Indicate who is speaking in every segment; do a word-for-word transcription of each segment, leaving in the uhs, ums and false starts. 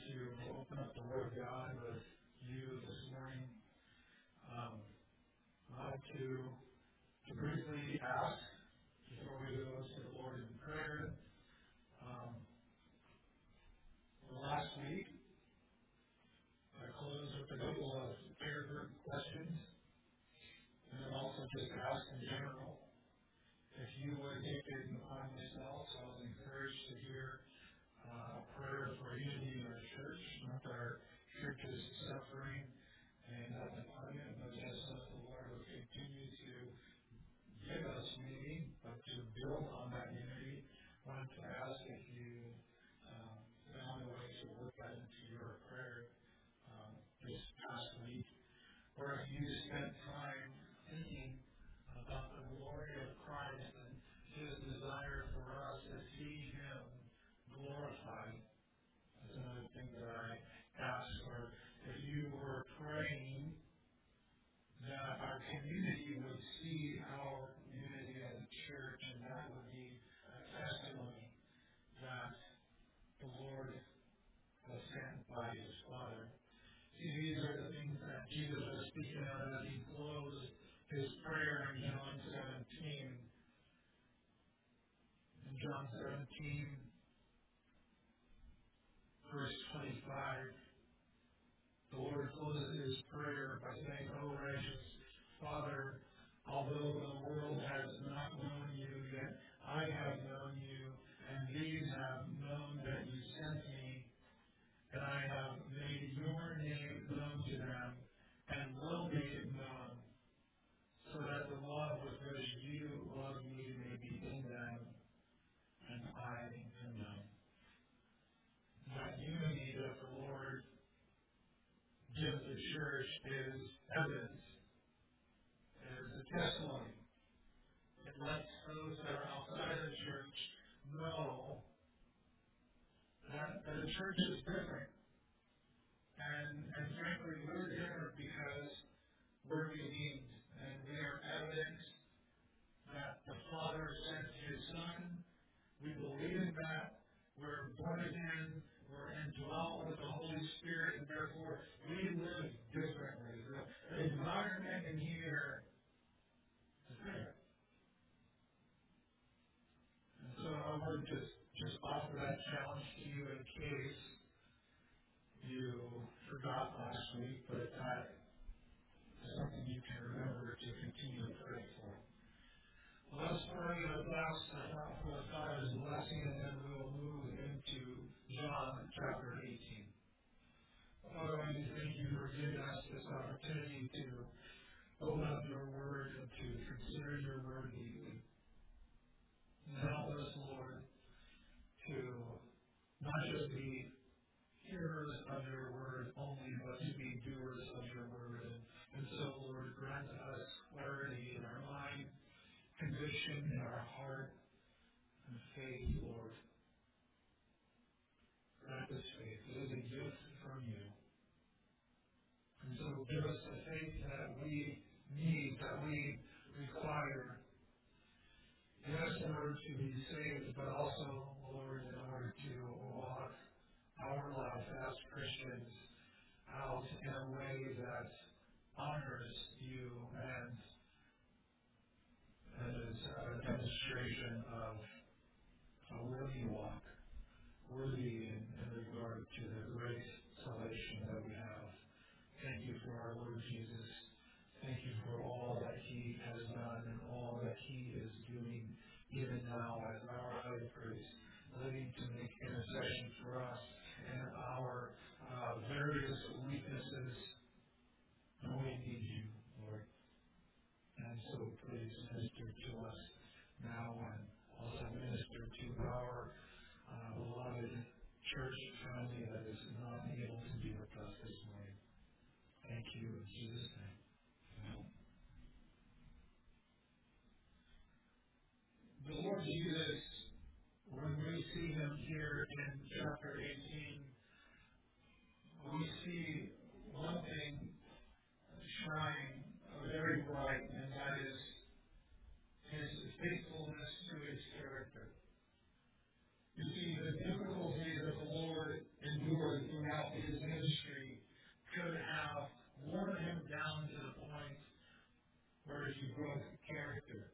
Speaker 1: to open up the Word of God with you this morning. Um, I'd like to, to briefly ask, before we go to the Lord in prayer, um, last week I closed with a couple of prayer group questions, and then also just ask in general if you would take it upon yourself. So I was encouraged to hear uh, a prayer for unity in our church, not that our church is suffering and not dependent, but just that the Lord will continue to give us unity, but to build on that unity. I wanted to ask if you um, found a way to work that into your prayer um, this past week, or if you spent time thinking about the glory of Christ and His desire for us to see Him glorified. That's another thing that I asked. Or if you were praying that our community would see our unity as a church, and that would be a testimony that the Lord was sent by His Father. See, these are the things that Jesus was speaking of as He closed His prayer in John seventeen. In John seventeen, verse twenty-five, the Lord closes His prayer by saying, "O righteous Father, although the world has not known you, yet I have known you, and these have known that you sent me, and I have made your name known to them, and will make it known, so that the love with which you love me may be in them, and I in them." That unity that the Lord gives the church is evidence, is a testimony. It lets those that are outside of the church know that, that the church is different. And, and frankly, we're different because we're unique, and we are evidence that the Father sent His Son. We believe in that. We're born again. We're indwelt with the Holy Spirit, and therefore we live differently. The, the environment in here is different. And so I would just, just offer that challenge to you in case you forgot last week, but that is something you can remember to continue to pray for. Let's pray and ask for God's blessing, and then we'll move into John chapter eighteen. Father, I thank you for giving us this opportunity to open up your word and to consider your word deeply. And help us, Lord, to not just be hearers of your word only, but to be doers of your word. And, and so, Lord, grant us clarity in our mind, conviction in our heart, and faith, Lord. Grant us faith. It is a gift from you. And so give us the faith that we need, that we require. Yes, in order to be saved, but also, Lord, in order to walk our life as Christians out in a way that honors you and, and is a demonstration of a worthy walk, worthy in, in regard to the great salvation that we have. Thank you for our Lord Jesus. Thank you for all that He has done and all that He is doing even now as our high priest, living to make intercession for us and our uh, various weaknesses. And we need you, Lord. And so please minister to us now and also minister to our uh, beloved church family that is not able to be with us this morning. Thank you in Jesus' name. Amen. The Lord Jesus, when we see Him here in chapter eighteen, we see one thing shine very bright, and that is His faithfulness to His character. You see, the difficulty that the Lord endured throughout throughout his ministry could have worn him down to the point where he broke character.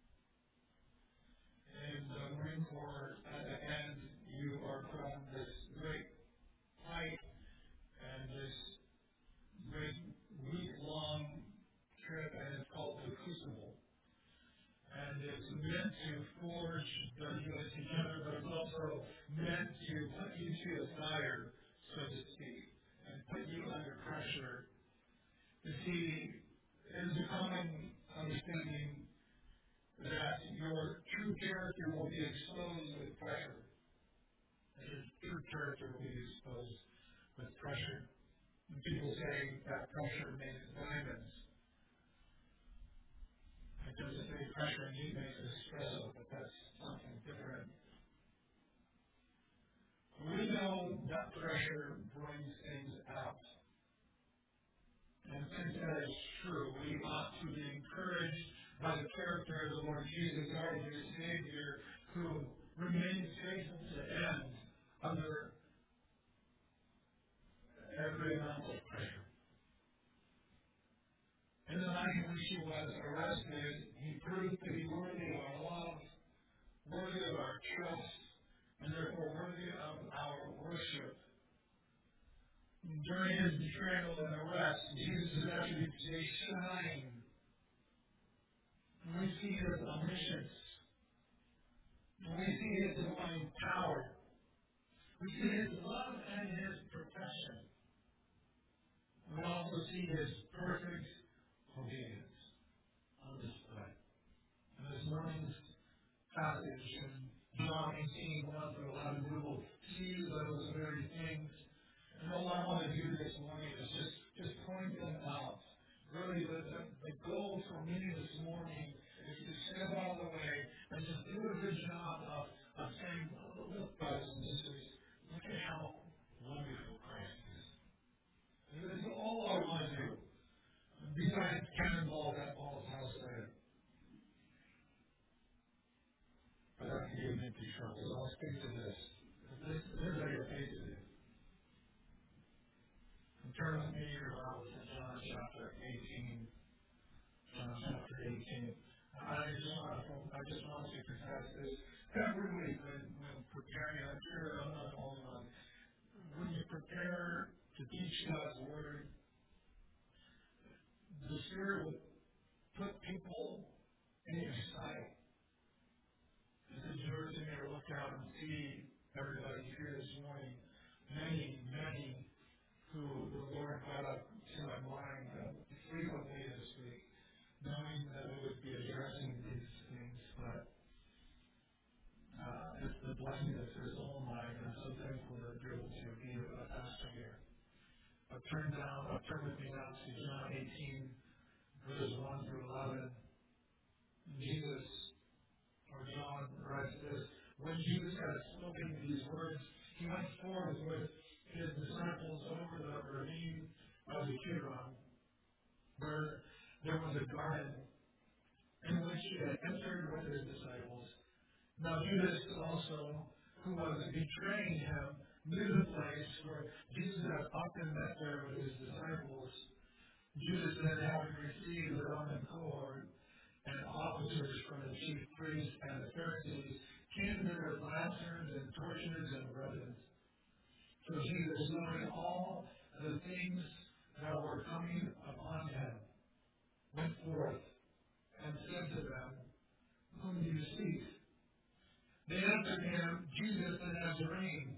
Speaker 1: In the Marine Corps, at the end, you are put on this great hike and this great week-long trip, and it's called the Crucible. And it's meant to forge the U S together, but it's also meant to put you to the fire, so to speak, and put you under pressure. You see, it is a common understanding that your true character will be exposed with pressure. That your true character will be exposed with pressure. And people say that pressure makes diamonds. It doesn't say pressure and heat makes espresso, but that's something different. We know that pressure brings things out. And since that is true, we ought to be encouraged by the character of the Lord Jesus, our dear Savior, who remains faithful to the end under every amount of pressure. In the night in which he was arrested, he proved to be worthy of our love, worthy of our trust, and therefore worthy of our worship. During his betrayal and arrest, Jesus' attributes, they shine. We see his omniscience. We see his divine power. We see his love and his protection. We also see his perfect obedience on display. In this morning's passage in John eighteen, one through eleven, we will see those very things. And all I want to do this morning is just, just point them out. Really, the, the, the goal for me this morning is to step out of the way and just do a good job of, of saying, oh, look, brothers and sisters, look at how wonderful Christ is. That's all I want to do. Besides cannonball that Paul's house there. But I can get empty trouble. So I'll speak to this. This, this is how you're paid to do. Turn with me your Bible to John chapter eighteen. John chapter eighteen. I just want to, I just want to confess this. Every week when, when preparing, I'm sure I'm not the only one. When you prepare to teach God's Word, the Spirit will put people in your sight. It's a joy to me to look out and see everybody here this morning. Many, many who the Lord brought up to my mind uh, frequently this week, knowing that we would be addressing these things, but uh, it's the blessing that's his own mind. I'm so thankful to be able to be a pastor here. I'll turn down, I'll turn with me now to John eighteen, verses one through eleven. Jesus, or John, writes this: when Jesus had spoken these words, he went forth with his disciples over the ravine of the Kidron, where there was a garden in which he had entered with his disciples. Now Judas also, who was betraying him, knew the place, for Jesus had often met there with his disciples. Judas then, having received the Roman cohort and officers from the chief priests and the Pharisees, came there with lanterns and torches and weapons. So Jesus, knowing all the things that were coming upon him, went forth and said to them, whom do you seek? They answered him, Jesus the Nazarene.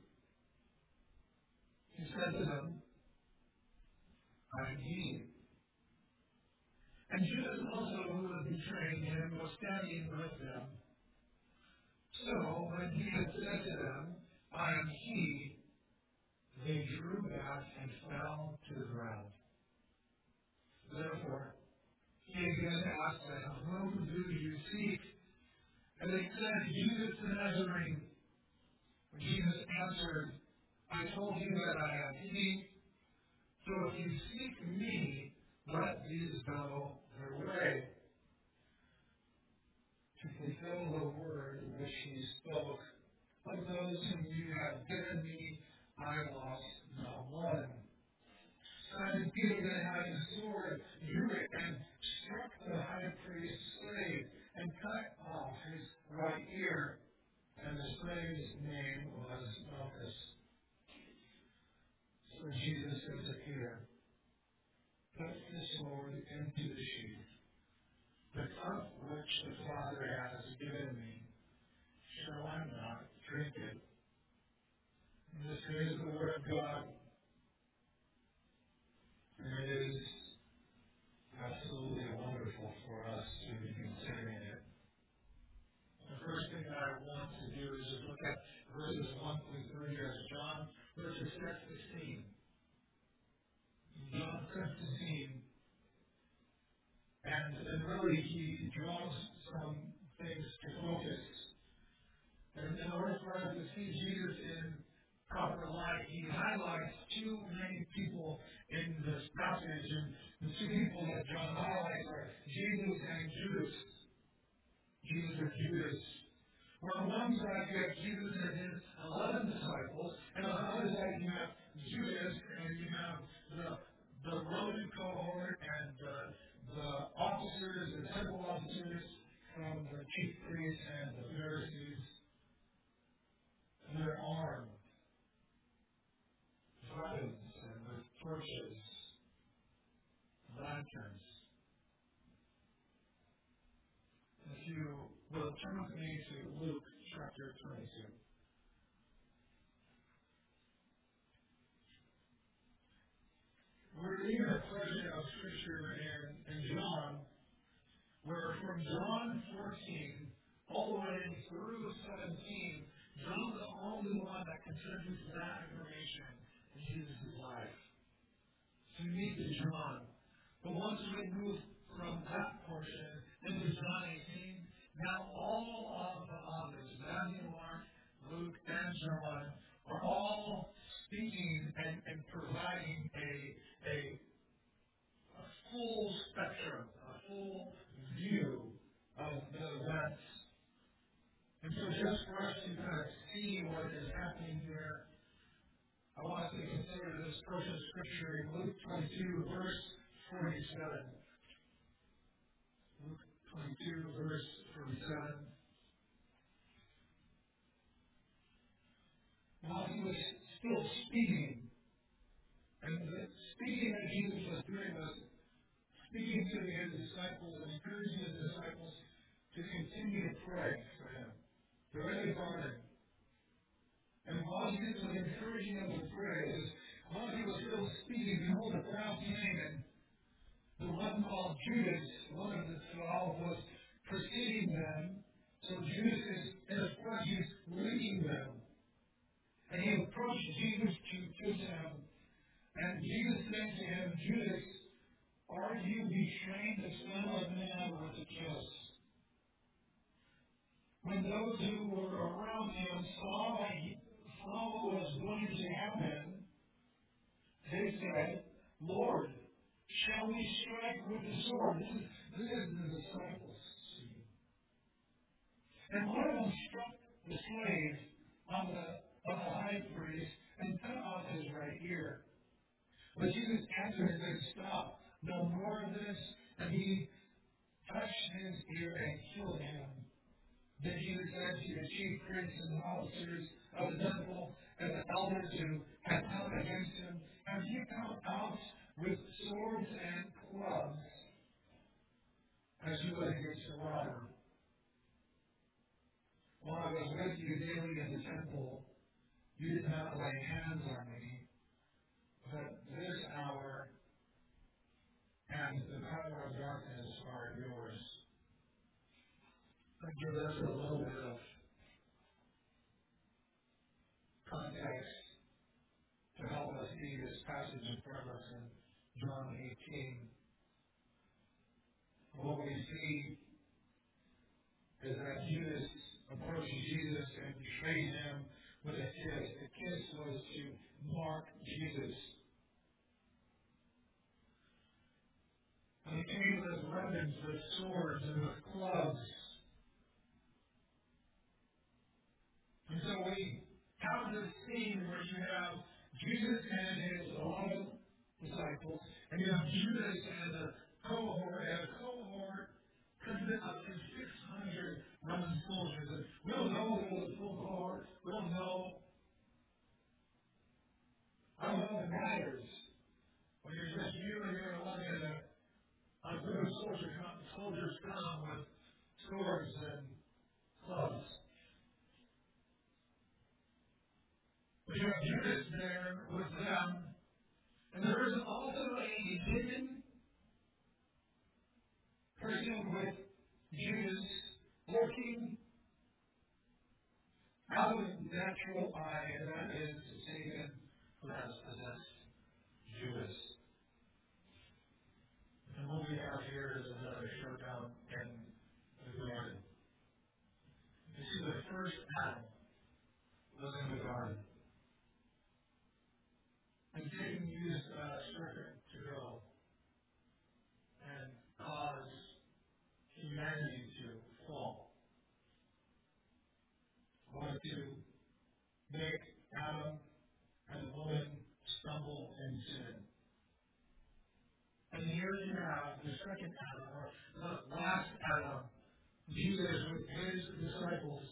Speaker 1: He said to them, I am he. And Judas also, who was betraying him, was standing with them. So when he had said to them, I am he, they drew back and fell to the ground. Therefore, he again asked them, whom do you seek? And they said, Jesus the Nazarene. When Jesus answered, I told you that I am he. So if you seek me, let these go their way. To fulfill the word which he spoke, of those whom you have given me, I lost not one. and the sword drew it and struck the high priest's slave and cut off his right ear. And the slave's name was Malchus. So Jesus said to Peter, put the sword into the sheath. The cup which the Father has given me, shall I not drink it? And this is the word of God. And it is absolutely wonderful for us to be considering it. The first thing that I want to do is just look at verses one through three as John verses sets the scene. John sets the scene. And, and really he draws some things to focus. And in order for us to see Jesus in proper light, he highlights two main people in this passage. And the two people that John highlights are Jesus and Judas. Jesus and Judas. Where on one side you have Jesus and his eleven disciples, and on the other side you have Judas, and you have the the Roman cohort and the, the officers, the temple officers from the chief priests and the Pharisees. And they're armed, weapons, and with torches, lanterns. If you will turn with me to Luke chapter twenty-two. We're reading a portion of Scripture in, in John, where from John fourteen all the way through seventeen, John's the only one that contributes that information in Jesus' life. So you need to John. But once we move from that portion into John eighteen, now all of the authors, Matthew, Mark, Luke, and John, are all speaking and, and providing a, a, a full spectrum, a full view of the events. And so just for us to kind of see what is happening here, I want us to consider this portion of Scripture in Luke twenty-two, verse forty-seven. Luke twenty-two, verse forty-seven. While he was still speaking, and the speaking that Jesus was doing was speaking to his disciples and encouraging his disciples to continue to pray for him. They're in the garden. And while Jesus was encouraging them to pray, while he was still speaking, behold, the crowd came, and the one called Judas, one of the twelve, was preceding them. So Judas is in the front, he's leading them. And he approached Jesus to kiss him. And Jesus said to him, Judas, are you betraying the Son of Man with a kiss? When those who were around him saw, saw what was going to happen, they said, Lord, shall we strike with the sword? This is, this is the disciples. And one of them struck the slave on the, on the high priest and cut off his right ear. But Jesus answered and said, stop, no more of this. And he touched his ear and killed him. Then Jesus said to the chief priests and the officers of the temple and the elders who had come against him, have you come out with swords and clubs as you would against a robber? While I was with you daily in the temple, you did not lay hands on me, but this hour and the power of darkness are yours. I'll give us a little bit of context to help us see this passage in front of us in John eighteen. What we see is that Judas approaches Jesus and betrays him with a kiss. The kiss was to mark Jesus. And he came with weapons, with swords, and with clubs. And so we have this scene where you have Jesus and his eleven disciples, and you You have Judas and a cohort, and a cohort consists of six hundred Roman soldiers. And we don't know if it was a full cohort. We don't know. I don't know if it matters. When you're just you and you're alone in a, a group of soldiers, soldiers come with swords and clubs. But you have Judas there with them. And there is also a hidden person with Judas looking out of the natural eye, and that is Satan who has possessed Judas. And what we have here is another showdown in the garden. You see, the first Adam was in the garden. And Satan used a serpent to go and cause humanity to fall. Wanted to make Adam and the woman stumble in sin. And here you have the second Adam, or the last Adam, Jesus with his disciples.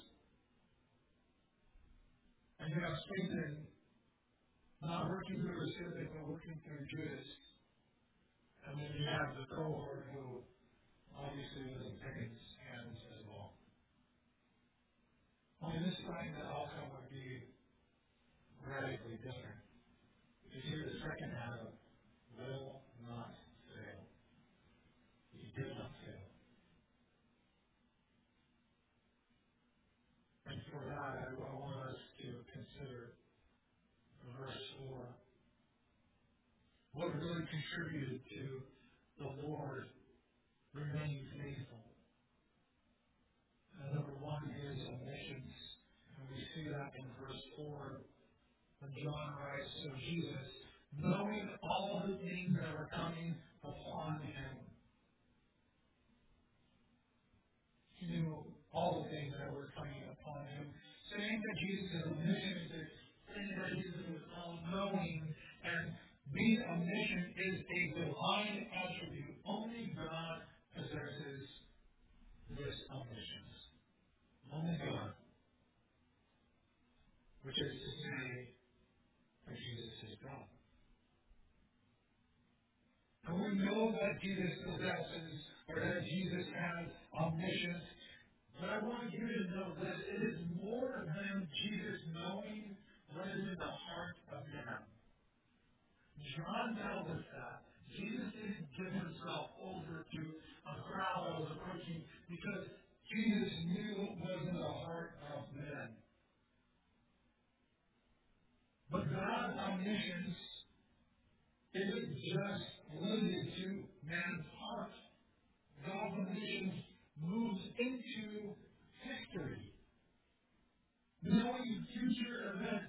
Speaker 1: And you have Satan not working through his serpent, but working through Judas. And then you have the cohort who obviously was in Satan's hands as well. Only this time the outcome would be radically different. You see, the second Adam will not fail. He did not fail. And for that, I want us to consider verse four. What really contributed to the Lord remaining faithful? And number one is omniscience. And we see that in verse four. When John writes, so Jesus, knowing all the things that were coming upon him, he knew all the things that were coming upon him. Saying that Jesus is omniscient is saying that Jesus is all-knowing, and being omniscient is a divine attribute. Only God possesses this omniscience. Only God. Which is to say that Jesus is God. And we know that Jesus possesses, or that Jesus has omniscience. But I want you to know that it is more than Jesus knowing what is in the heart of man. John tells us that Jesus didn't give himself over to a crowd that was approaching because Jesus knew what was in the heart of men. But God's omniscience isn't just limited to man's heart. God's omniscience moves into history, knowing future events.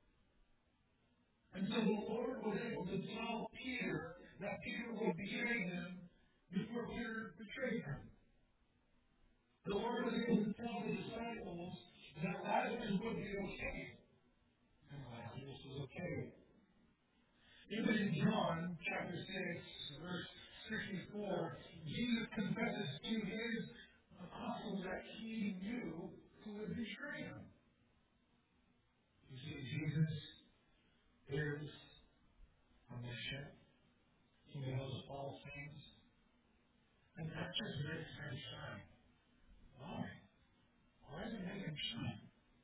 Speaker 1: And so the Lord was able to tell Peter that Peter would betray him before Peter betrayed him. The Lord was able to tell the disciples that Lazarus would be okay. And Lazarus was okay. Even in John chapter six, verse sixty-four, Jesus confesses to his apostles that he knew who would betray him. You see, Jesus is omniscient. He knows all things. And that just makes him shine. Why? Why does it make him shine?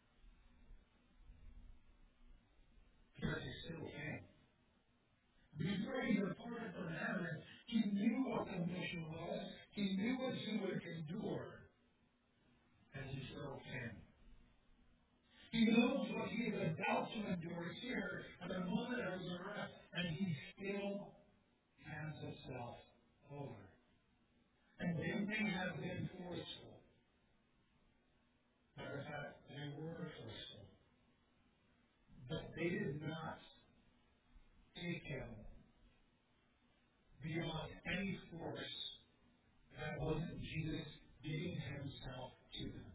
Speaker 1: Because he still can. Before he departed from heaven, he knew what the mission was. He knew what he would endure. And he still can. He knows what he is about to endure here at the moment of his arrest, and he still hands himself over. And they may have been forceful. Matter of fact, they were forceful. But they did not take him beyond any force that wasn't Jesus giving himself to them.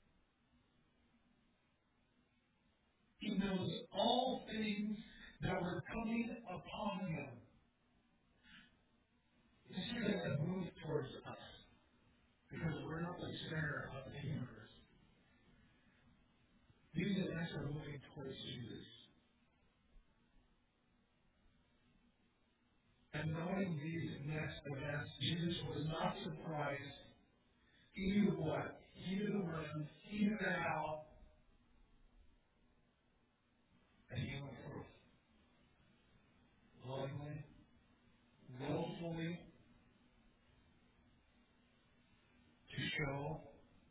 Speaker 1: He knows all things that were coming upon him. center of the universe. These events are moving towards Jesus. And knowing these next events, Jesus was not surprised. He knew what? He knew the when, he knew the how, and he went forth lovingly, willfully, to show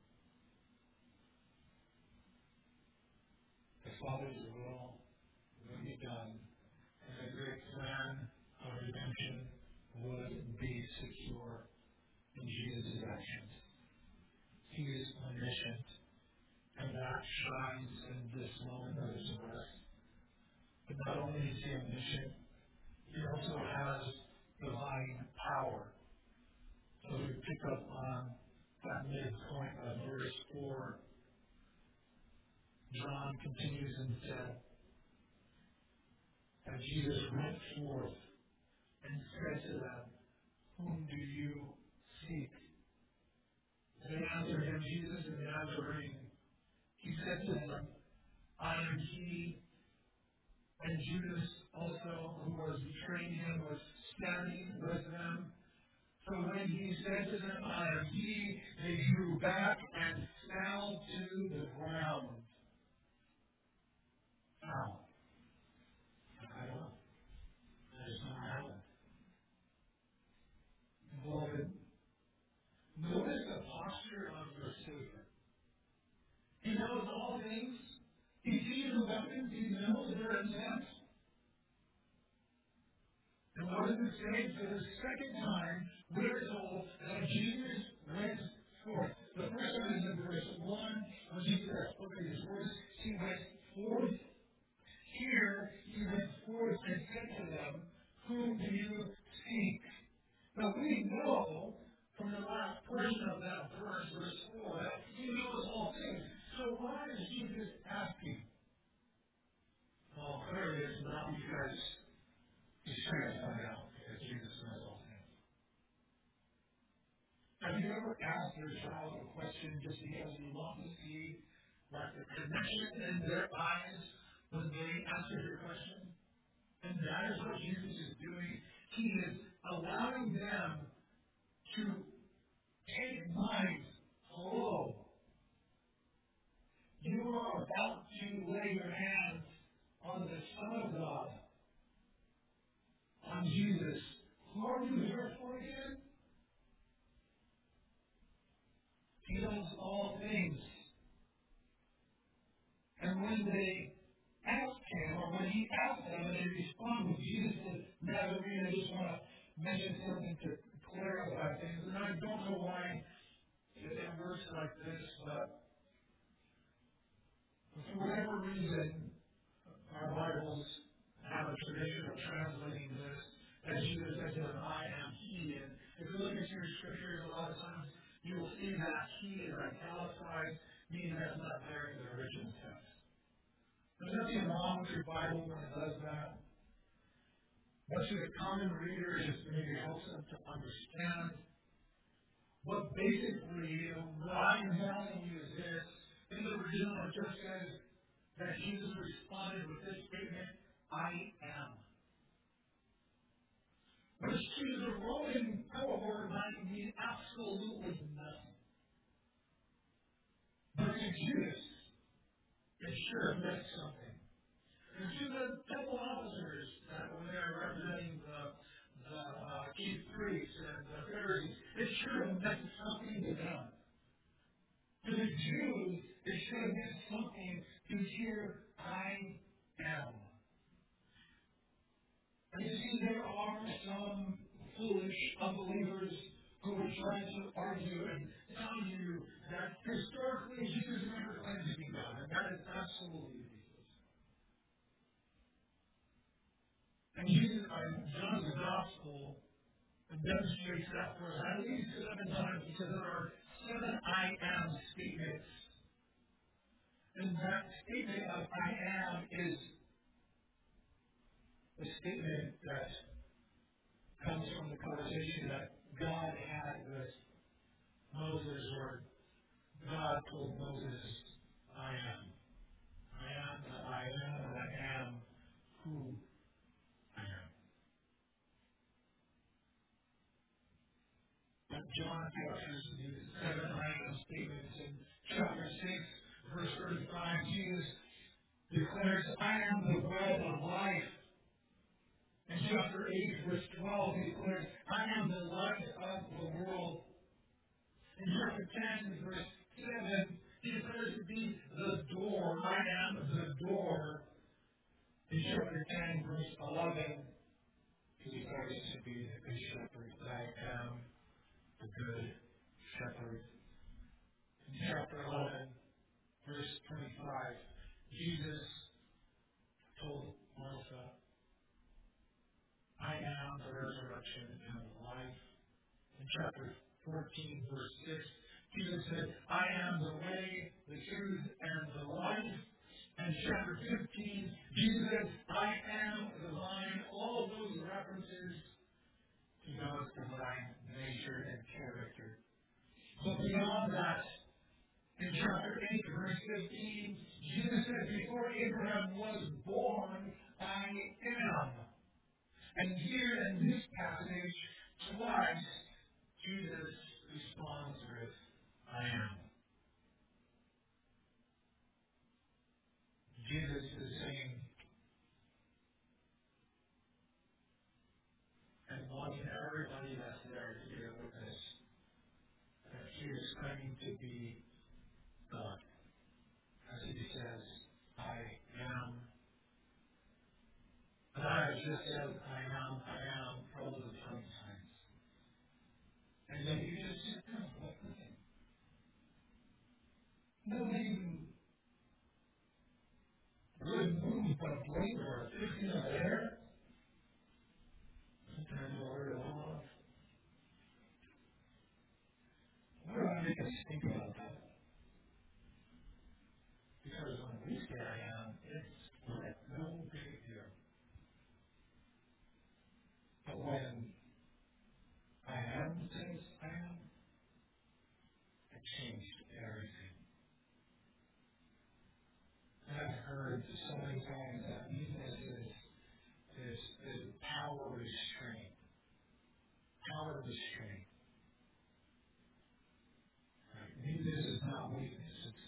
Speaker 1: the Father's will would be done, and the great plan of redemption would be secure in Jesus' actions. He is omniscient, and that shines in this moment of his birth. But not only is he omniscient, he also has divine power. So we pick up on that midpoint of verse four. John continues and said, and Jesus went forth and said to them, whom do you seek? They answered him, Jesus the Nazarene. He said to them, I am he. And Judas also, who was betraying him, was standing with them. So when he said to them, I am he, they drew back and fell to the ground. How? I don't know. That is not happened. Beloved, notice the posture of your Savior. He knows all things. He sees the weapons. He knows their intent. And what does it say? For the second time, we're told that Jesus went forth. The first one is in verse one, when Jesus spoke these words. He went forth. Here, he went forth and said to them, whom do you seek? Now, we know from the last portion of that verse, verse four, that he knows all things. So why is Jesus asking? Well, clearly it's not because he's trying to find out, because Jesus knows all things. Have you ever asked your child a question just because you want to see like the connection in their eyes when they answer your question? And that is what Jesus is doing. He is allowing them to take minds. Hello. You are about to lay your hands on the Son of God, on Jesus. Who are you here for again? He knows all things. And when they asked him, or when he asked them, and they responded, Jesus said, Nazarene, I just want to mention something to clarify things. And I don't know why it works like this, but for whatever reason, our Bibles have a tradition of translating this as Jesus said to them, I am he. And if you look at your scriptures, a lot of times you will see that he is italicized, meaning that's not there in the original text. There's nothing wrong with your Bible when it does that. But to the common reader, it just maybe helps them to understand. But basically, what I'm telling you is this. In the original, it just says that Jesus responded with this statement, I am. Which to the Roman cohort might mean absolutely nothing. But to Judas, it sure meant something. And to the temple officers that were there representing the, the uh, chief priests and the Pharisees, it sure meant something to them. To the Jews, it should have meant something to hear, I am. And you see, there are some foolish unbelievers who are trying to argue and tell you that historically Jesus never claimed to be God, and that is absolutely ridiculous. And Jesus, uh, John's Gospel demonstrates that for us at least seven times, because there are seven I am statements. And that statement of I am is a statement that comes from the conversation that God had with Moses, or God told Moses, I am. I am that I am, and I am who I am. But John captures these seven I am statements in chapter six, verse thirty-five. Jesus declares, I am the bread of life. In chapter eight, verse twelve, he declares, I am the light of the world. In chapter ten, verse seven, he declares to be the door. I am the door. In chapter ten, verse eleven, he declares to be the good shepherd. I am the good shepherd. In chapter eleven, verse twenty-five, Jesus told Martha, I am the resurrection and the life. In chapter fourteen, verse six, Jesus said, I am the way, the truth, and the life. And chapter fifteen, Jesus said, I am the vine. All of those references to God's divine nature and character. But beyond that, in chapter eight, verse fifteen, Jesus said, before Abraham was born, I am. And here in this passage, twice, Jesus responds with, I am. Jesus is saying, and wanting everybody that's there to be a witness, that he is claiming to be God. As he says, I am. And I have just said, I am, I am, probably twenty times. And then you just sit down, like, listen. Nobody even really moved but a blink or a fifteen of air. Sometimes I'll hear a little off. What do I make us think about that? Because when we say I am, it's like no big deal. But when I am says I am, it changed everything. And I've heard so many times that meekness is, is, is power restraint. Power restraint. Right? Meekness is not weakness. It's,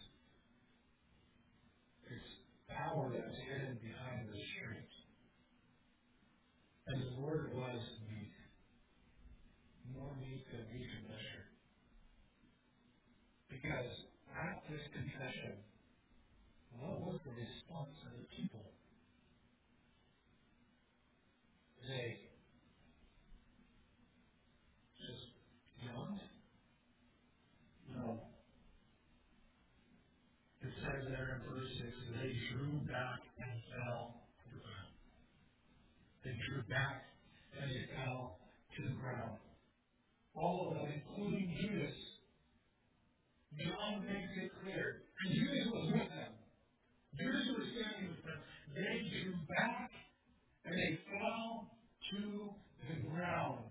Speaker 1: it's power that's hidden behind restraint. And the Lord was meek. More meek than we can measure. Because at this confession, what was the response of the people? They just yawned? No. It says there in verse six, they drew back and fell to the ground. They drew back and they fell to the ground. All of them, including Judas. John makes it clear. And Judas was with them. Judas was standing with them. They drew back and they fell to the ground.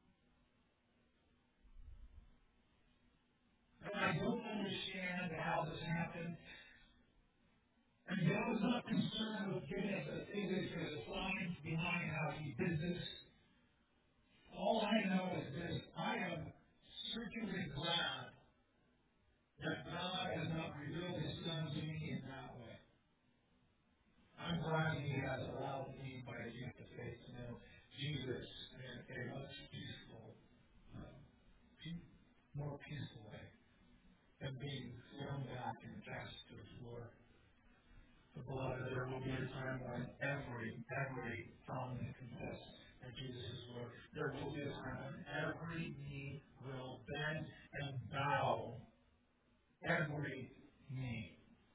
Speaker 1: And I don't understand how this happened. And God was not concerned with giving us the physics or the science behind how he did this. All I know is this. I am certainly glad that God has not revealed his son to me in that way. I'm glad he has allowed me by the gift of faith to know Jesus in a much peaceful, um, more peaceful way than being thrown back and cast to the floor. But beloved, there will be a time when every, every tongue will confess that Jesus is Lord. There will be a time when every knee will bend and bow. Every knee.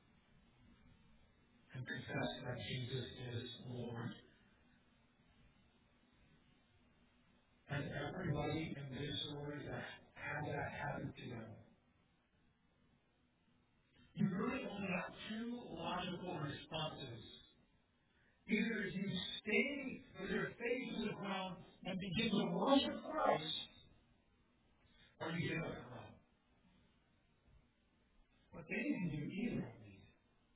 Speaker 1: And confess that Jesus is Lord. And everybody in this story that had that happen to them, you really only have two logical responses. Either you stay with your face to the ground and begin to worship Christ, or you get up and run. they didn't do either of these.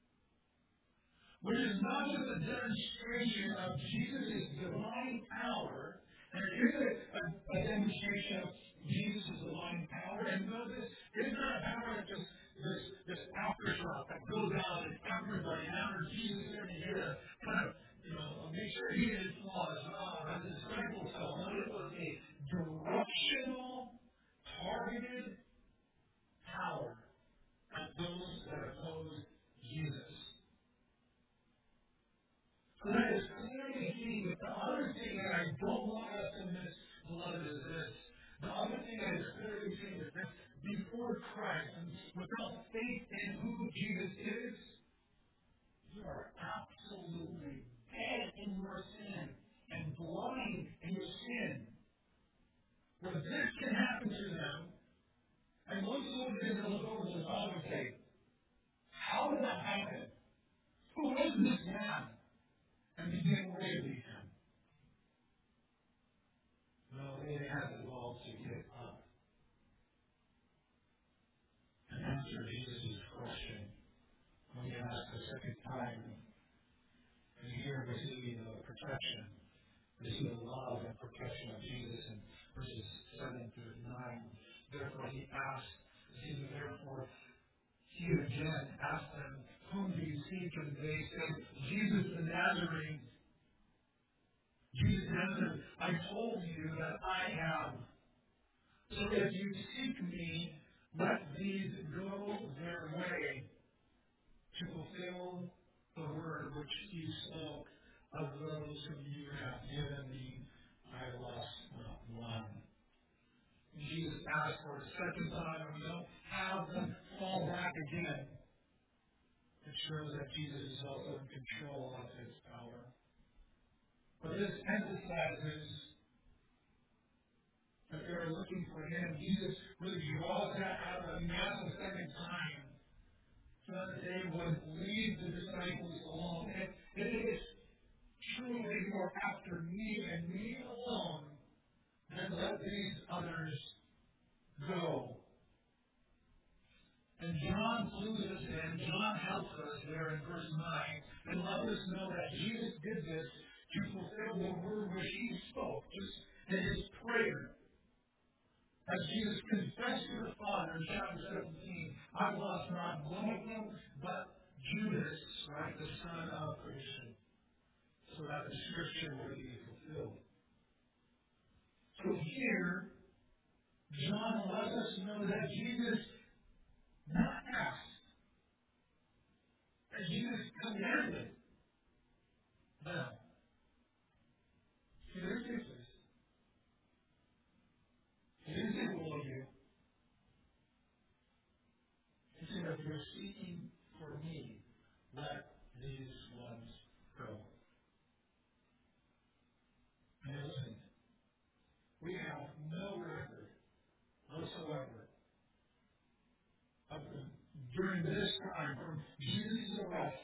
Speaker 1: Which is not just a demonstration of Jesus' divine power, and it is a, a, a demonstration of Jesus' divine power, and notice it's not a power that just this this aftershock that goes out and everybody after Jesus every year kind of you know make sure he didn't flaws uh, as the disciples fell. No, it was a directional, targeted power at those that oppose Jesus. So that is clearly seen. But the other thing that I don't want us to miss, beloved, is this. The other thing that is clearly seen is this. Before Christ, and without faith in who Jesus is, you are absolutely dead in your sin and blind in your sin. Where this can happen to them, and most of them begin to look over the Bible and say, how did that happen? Who is this man? And begin wailing him. No, it has evolved to get up and answer Jesus' question when he asked the second time. And here we see the protection. We see the love and protection of Jesus in verses seven through nine. Therefore he asked, excuse me, therefore he again asked them, whom do you seek? And they said, Jesus the Nazarene. Jesus answered, I told you that I am. So if you seek me, let these go their way to fulfill the word which you spoke of those whom you have given me. I lost not one. Jesus asked for a second time, and we don't have them fall back again. It shows that Jesus is also in control of his power. But this emphasizes that they are looking for him. Jesus really draws that out of them a second time so that they would leave the disciples alone. If it is truly more after me and me alone, then let these others go. And John clues us in, John helps us there in verse nine, and let us know that Jesus did this to fulfill the word which he spoke, just in his prayer. As Jesus confessed to the Father in chapter seventeen, I lost not one of them, but Judas, right, the son of perdition, so that the scripture would be fulfilled. So here, John lets us know that Jesus not asked, that Jesus commanded them. See, there's difference. He didn't say, will you? He said, if you're seeking for me, let these ones go. And listen, we have no record whatsoever of the, during this time, from Jesus' arrest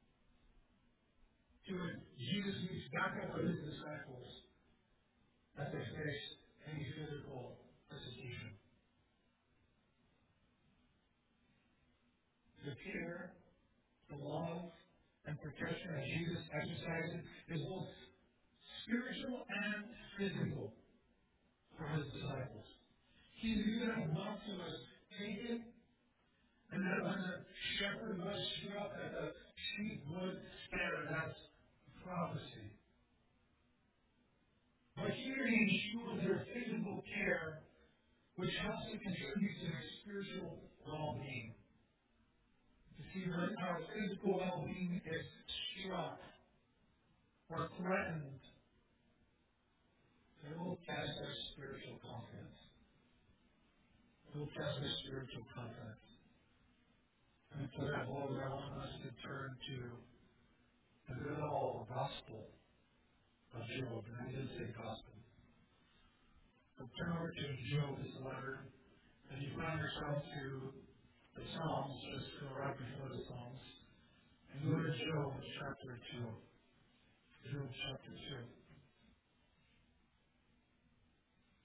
Speaker 1: to when Jesus meets back up with his disciples, that they faced any physical persecution. The care, the love, and protection that Jesus exercises is both spiritual and physical for his disciples. He knew that once it was taken, and that when the shepherd was struck, that the sheep would scatter. That's prophecy. But here he ensures their physical care, which helps to contribute to their spiritual well-being. You see, when our physical well-being is struck or threatened, it will test our spiritual confidence. It will test our spiritual confidence. And for that, Lord, I want us to turn to the good old gospel of Job. And I did say gospel. So turn over to Job's letter, and you find yourself to the Psalms, just go right before the Psalms. And go to Job chapter two. Job chapter two.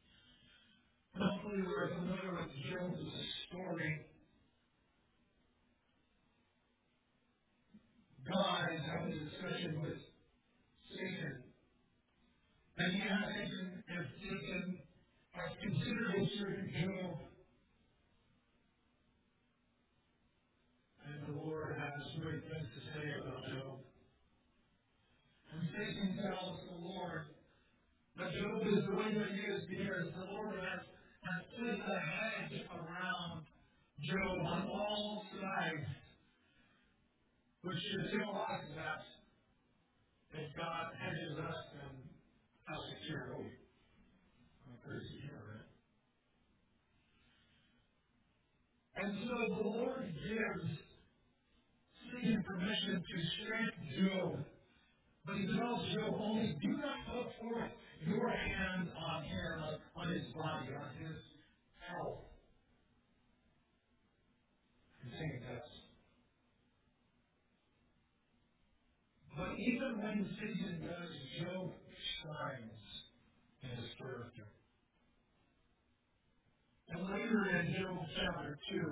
Speaker 1: Hopefully we're familiar with Job's story. imagine if Satan has considered a certain Job, and the Lord has great things to say about Job. And Satan tells the Lord that Job is the way that he is because the Lord has, has put a hedge around Job on all sides, which should tell us that if God hedges us, then how secure are we? We're pretty secure, right? And so the Lord gives Satan permission to strike Job. But he tells Job only, do not put forth your hand on him, on his body, on his health. And Satan does. But even when Satan does, Job shines in his character. And later in Job chapter two,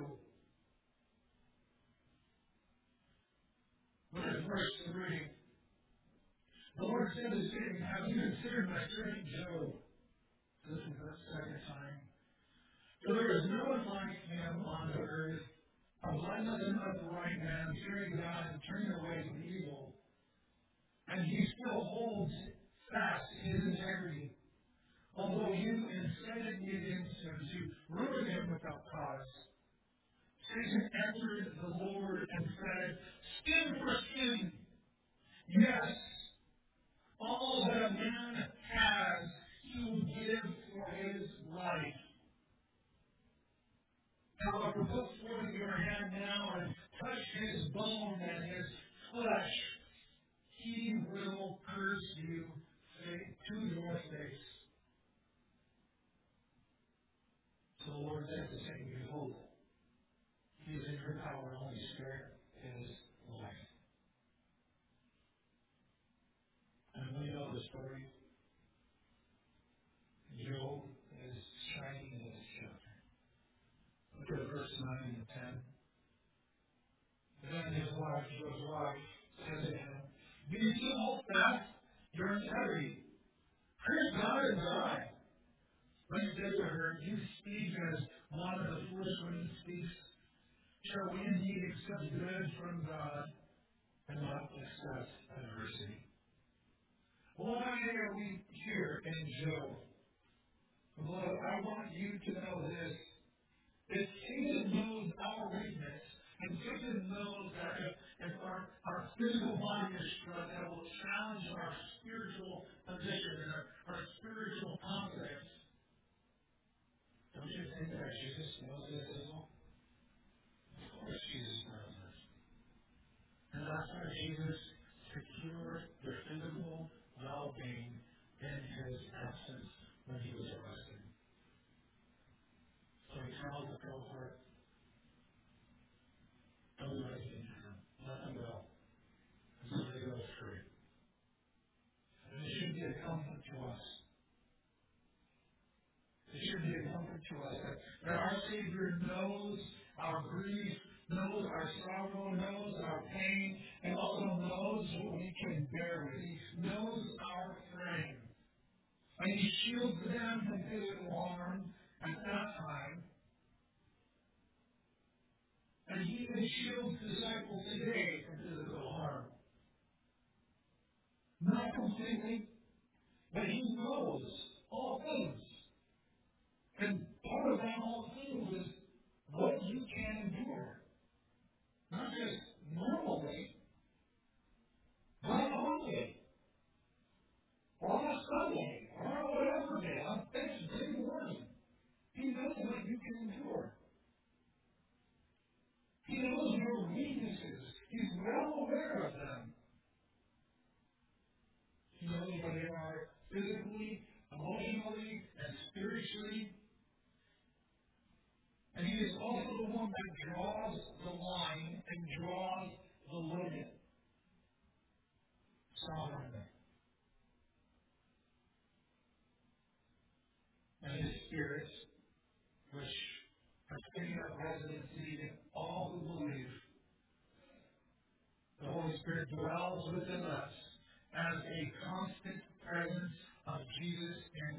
Speaker 1: look at verse three. The Lord said to Satan, have you considered my servant Job? This is the second time. For there is no one like him on the earth, a blameless and upright man, fearing God and turning away from evil. And he still holds fast his integrity. Although you incited me against him to ruin him without cause. Satan answered the Lord and said, skin for skin. Yes, all that a man has, he will give for his life. However, put forth your hand now and touch his bone and his flesh. He will curse you to your face. So the Lord said to Satan, behold, he is in your power, only spare his life. And we know the story. Job is shining in his chapter. Look at verse nine and ten. Then his wife, Job's wife, said to him, do you still hold fast your integrity? Curse God and die. But he said to her, you speak as one of the foolish women speaks. Shall we indeed accept good from God and not accept adversity? Why are we here in Job? Beloved, I want you to know this. If Satan knows our weakness, and Satan knows that if, if our, our physical body is struck, that will challenge our spiritual position and our, our spiritual confidence. Don't you think that Jesus knows this as well? Of course Jesus knows this. And that's why Jesus secured their physical well-being in his absence when he was arrested. So he tells the cohort, don't do anything to them. Let them go. And so they go free. And it should be a comfort to us. It should be a comfort to us that, that our Savior knows our grief, knows our sorrow, knows our pain, and also knows what we can bear with. He knows our frame. And he shields them from physical harm at that time. And he even shields disciples today from physical harm. Not completely, but he knows all things. And part of that whole thing is what you can endure. Not just normally, but on a Monday, or on a Sunday, or on whatever day, on Thanksgiving morning. He knows what you can endure. He knows your weaknesses. He's well aware of them. He knows where they are physically, emotionally, and spiritually. And he is also the one that draws the line and draws the limit sovereignly. And his Spirit, which has taken up residency in all who believe, the Holy Spirit dwells within us as a constant presence of Jesus in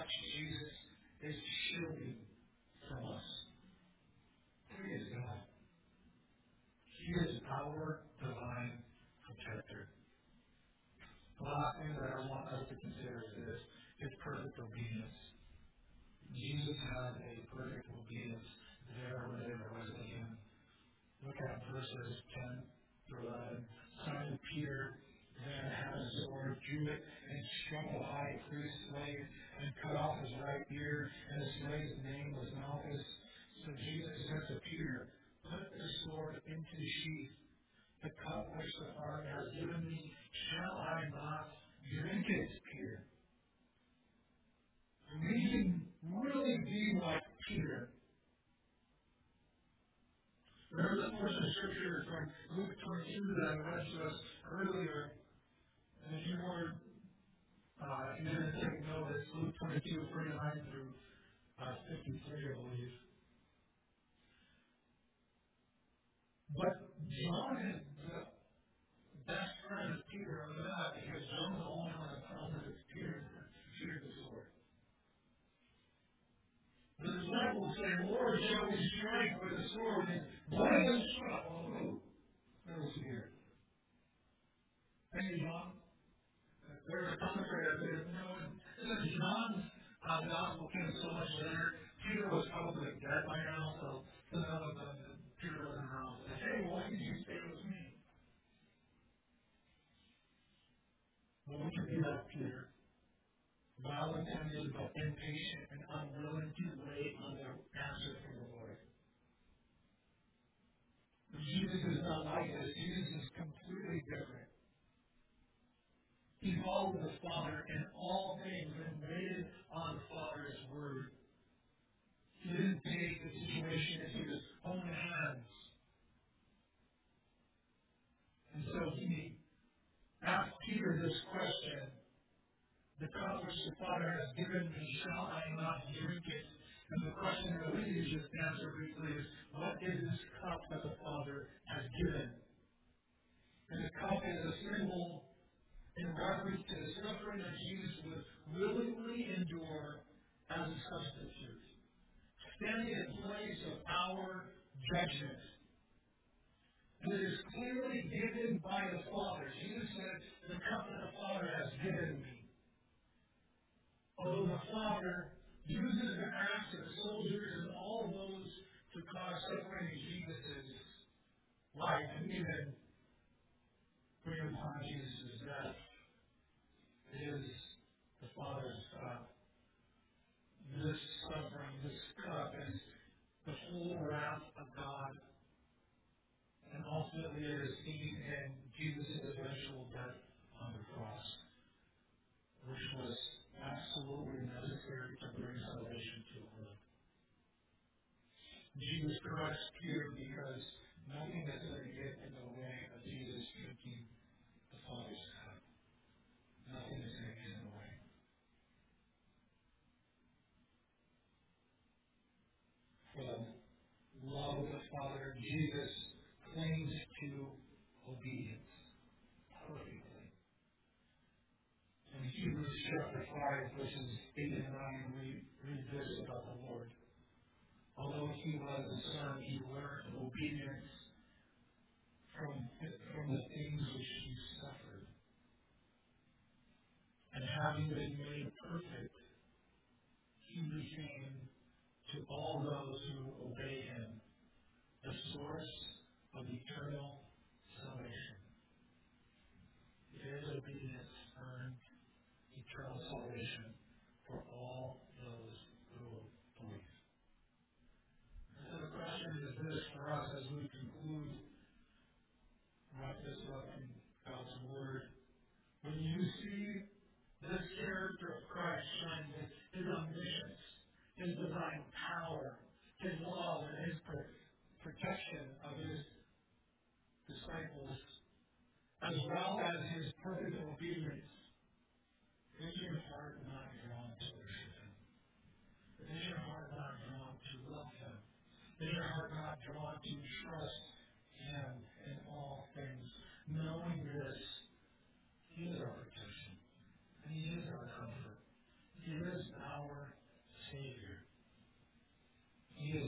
Speaker 1: much Jesus is shielding from us. Praise God. He is our divine protector. The last thing that I want us to consider is this, is perfect obedience. Jesus had a perfect obedience there when they were with him. Look at verses ten through eleven. Simon Peter then had a sword, drew it, and struck a high priest's slave, and cut off his right ear, and the slave's name was Malchus. So Jesus said to Peter, put the sword into the sheath. The cup which the Father has given me, shall I not drink it, Peter? We can really be like Peter. Remember the portion of Scripture from Luke twenty-two that I read to us earlier? And if you were, uh, if you didn't take notice, Luke twenty-two, thirty-nine through uh, fifty-three, I believe. But John is the best friend of Peter on that because John's the only one that tells us it's Peter, Peter the sword. The disciples say, Lord, shall we strike with the sword? And why is it struck? Oh, no. That was Peter. Thank you, John. There's a commentary that says, you know, since John's uh, gospel came so much later, Peter was probably dead by now, so you know, uh, Peter wasn't around. Like, hey, why did you stay with me? Well, we can be like Peter, well-intended but impatient and unwilling to wait on the answer from the Lord. Jesus is not like this. Jesus is completely different. He followed the Father in all things and waited on the Father's word. He didn't take the situation into his own hands. And so he asked Peter this question, the cup which the Father has given me, shall I not drink it? And the question that we need to just answer briefly is, what is this cup that the Father has given? And the cup is a symbol in reference to the suffering that Jesus would willingly endure as a substitute, standing in place of our judgment. And it is clearly given by the Father. Jesus said, the cup that the Father has given me. Although the Father uses the acts of soldiers and all those to cause suffering in Jesus' life, and even bring upon Jesus' death, is the Father's cup. This suffering, this cup, is the full wrath of God. And ultimately it is seen in Jesus' eventual death on the cross, which was absolutely necessary to bring salvation to the world. Jesus corrects Peter because nothing is going to get in the way of Jesus drinking the Father's cup. Nothing is going to get in the way. For the love of the Father, Jesus clings to obedience perfectly. In Hebrews chapter five, verses eight and nine, we read this about the Lord. Although he was a son, he learned obedience from, from the things which he suffered. And having been made perfect, he became to all those who obey him the source of eternal salvation. His obedience earned eternal salvation for all those who believe. So the question is this for us as we conclude, wrap this up in God's Word. When you see this character of Christ shine with his omniscience, his divine power, his love, and his protection of his disciples, as well as his perfect obedience, is your heart not drawn to worship him? Is your heart not drawn to love him? Is your heart not drawn to trust him in all things? Knowing this, he is our protection, and he is our comfort. He is our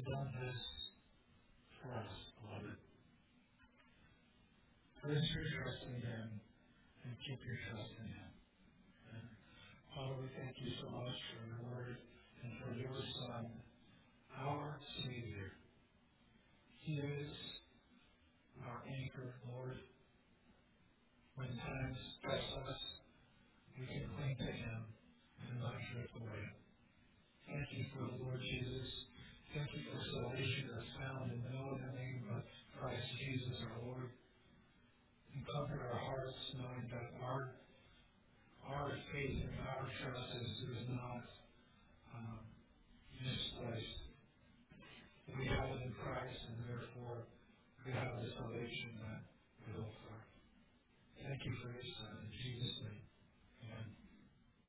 Speaker 1: done this for us, beloved. Place your trust in Him and keep your trust in Him. And Father, we thank you so much for your word and for your Son, our Savior. He is our anchor, Lord. When times press us, we can cling to Him and not drift away. Thank you for the Lord Jesus. Thank you for salvation that's found in no other name but Christ Jesus our Lord. And comfort our hearts, knowing that our our faith and our trust is, is not um, misplaced. We have it in Christ, and therefore we have the salvation that we hope for. Thank you for your Son. In Jesus' name, amen.